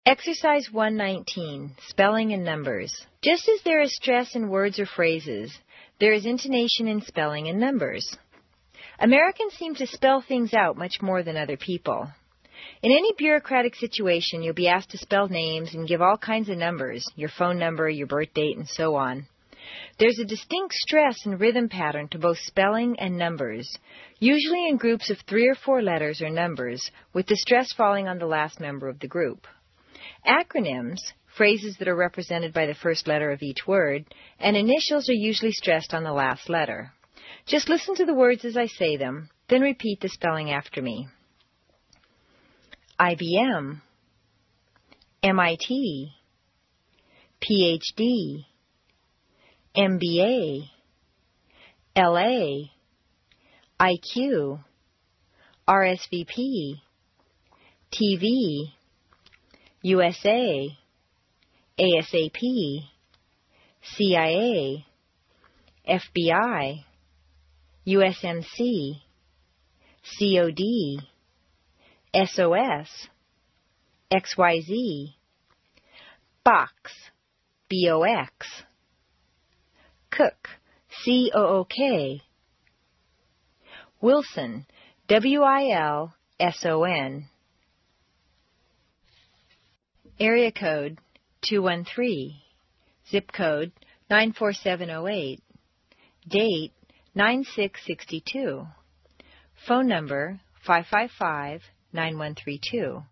Exercise 119, Spelling and Numbers. Just as there is stress in words or phrases, there is intonation in spelling and numbers. Americans seem to spell things out much more than other people. In any bureaucratic situation, you'll be asked to spell names and give all kinds of numbers, your phone number, your birth date, and so on. There's a distinct stress and rhythm pattern to both spelling and numbers, usually in groups of 3 or 4 letters or numbers, with the stress falling on the last member of the group. Acronyms, phrases that are represented by the first letter of each word, and initials are usually stressed on the last letter. Just listen to the words as I say them, then repeat the spelling after me. IBM, MIT, PhD, MBA, LA, IQ, RSVP, TV, USA, ASAP, CIA, FBI, USMC, COD, SOS, XYZ, Box, BOX, Cook, COOK, Wilson, WILSON, Area code 213, zip code 94708, date 9662, phone number 555-9132.